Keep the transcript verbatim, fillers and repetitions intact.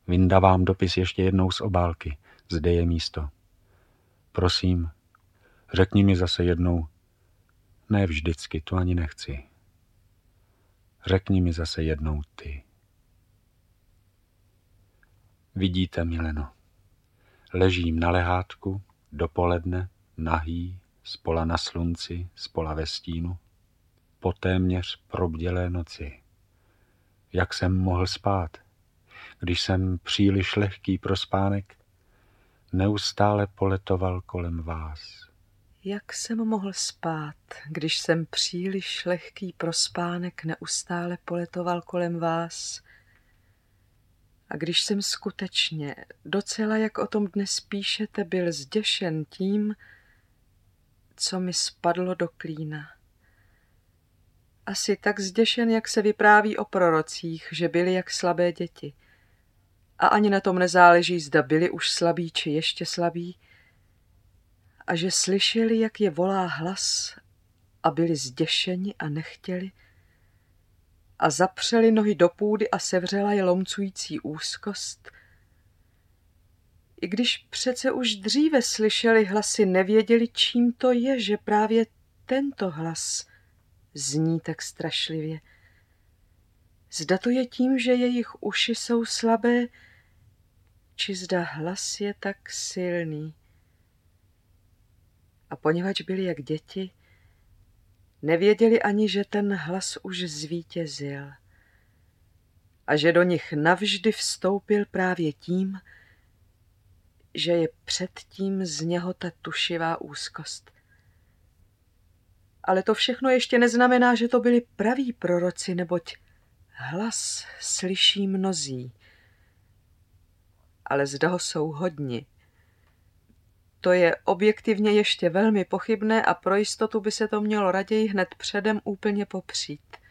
Vyndavám dopis ještě jednou z obálky. Zde je místo. Prosím, řekni mi zase jednou, ne vždycky, to ani nechci. Řekni mi zase jednou ty. Vidíte, Mileno, ležím na lehátku, dopoledne, nahý, spola na slunci, spola ve stínu, po téměř probdělé noci. Jak jsem mohl spát, když jsem příliš lehký pro spánek, neustále poletoval kolem vás. Jak jsem mohl spát, když jsem příliš lehký pro spánek neustále poletoval kolem vás? A když jsem skutečně, docela jak o tom dnes píšete, byl zděšen tím, co mi spadlo do klína. Asi tak zděšen, jak se vypráví o prorocích, že byli jak slabé děti. A ani na tom nezáleží, zda byli už slabí, či ještě slabí, a že slyšeli, jak je volá hlas, a byli zděšeni a nechtěli, a zapřeli nohy do půdy a sevřela je lomcující úzkost. I když přece už dříve slyšeli hlasy, nevěděli, čím to je, že právě tento hlas zní tak strašlivě. Zda to je tím, že jejich uši jsou slabé, či zda hlas je tak silný. A poněvadž byli jak děti, nevěděli ani, že ten hlas už zvítězil a že do nich navždy vstoupil právě tím, že je předtím z něho ta tušivá úzkost. Ale to všechno ještě neznamená, že to byli praví proroci, neboť hlas slyší mnozí. Ale zda ho jsou hodni. To je objektivně ještě velmi pochybné a pro jistotu by se to mělo raději hned předem úplně popřít.